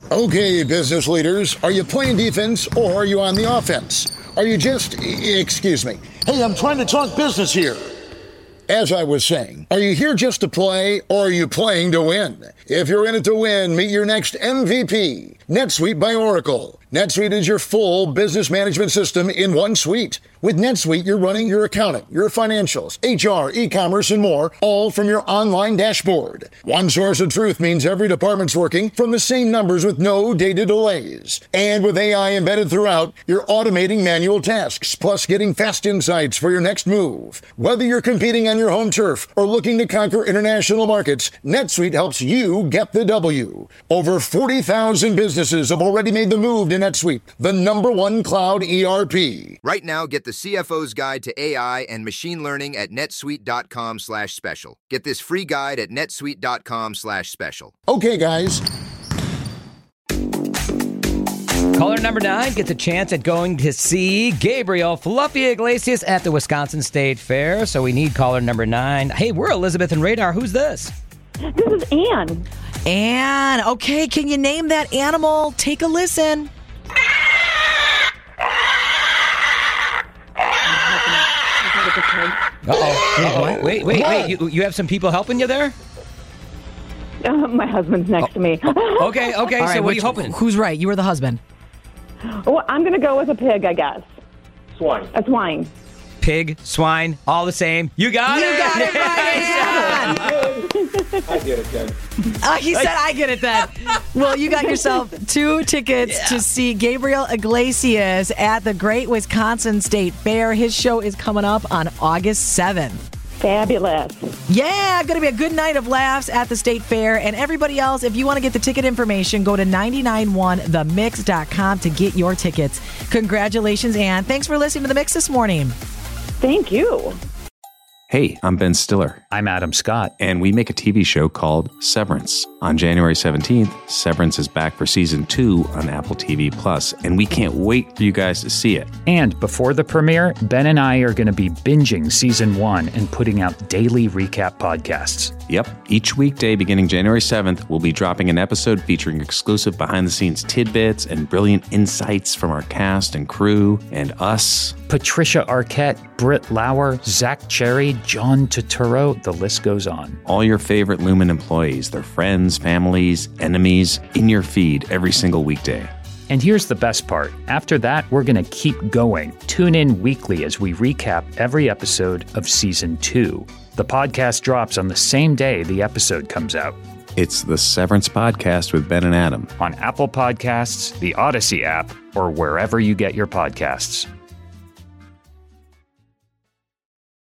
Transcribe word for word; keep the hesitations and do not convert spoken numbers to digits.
Okay, business leaders, are you playing defense or are you on the offense? Are you just, excuse me, hey, I'm trying to talk business here. As I was saying, are you here just to play or are you playing to win? If you're in it to win, meet your next M V P, NetSuite by Oracle. NetSuite is your full business management system in one suite. With NetSuite, you're running your accounting, your financials, H R, e-commerce, and more, all from your online dashboard. One source of truth means every department's working from the same numbers with no data delays. And with A I embedded throughout, you're automating manual tasks, plus getting fast insights for your next move. Whether you're competing on your home turf or looking to conquer international markets, NetSuite helps you get the W. Over forty thousand businesses have already made the move to NetSuite, the number one cloud E R P. Right now, get the C F O's Guide to A I and Machine Learning at netsuite.com slash special. Get this free guide at netsuite.com slash special. Okay, guys. Caller number nine gets a chance at going to see Gabriel Fluffy Iglesias at the Wisconsin State Fair. So we need caller number nine. Hey, we're Elizabeth and Radar. Who's this? This is Anne. Anne. Okay, can you name that animal? Take a listen. Uh-oh. Uh-oh. Wait, wait, wait. You, you have some people helping you there? Uh, my husband's next oh. to me. Okay, okay. All so right, what which, are you hoping? Who's right? You or the husband? Well, I'm going to go with a pig, I guess. Swine. A swine. Pig, swine, all the same. You got you it. You got it right, I get it, then. Uh, he said, I get it, then. Well, you got yourself two tickets yeah. to see Gabriel Iglesias at the Great Wisconsin State Fair. His show is coming up on August seventh. Fabulous. Yeah, going to be a good night of laughs at the State Fair. And everybody else, if you want to get the ticket information, go to nine nine one the mix dot com to get your tickets. Congratulations, Ann. Thanks for listening to The Mix this morning. Thank you. Hey, I'm Ben Stiller. I'm Adam Scott. And we make a T V show called Severance. On January seventeenth, Severance is back for season two on Apple T V Plus, and we can't wait for you guys to see it. And before the premiere, Ben and I are going to be binging season one and putting out daily recap podcasts. Yep. Each weekday beginning January seventh, we'll be dropping an episode featuring exclusive behind-the-scenes tidbits and brilliant insights from our cast and crew and us. Patricia Arquette, Britt Lauer, Zach Cherry, John Turturro, the list goes on. All your favorite Lumen employees, their friends, families, enemies, in your feed every single weekday. And here's the best part. After that, we're going to keep going. Tune in weekly as we recap every episode of season two. The podcast drops on the same day the episode comes out. It's the Severance Podcast with Ben and Adam. On Apple Podcasts, the Odyssey app, or wherever you get your podcasts.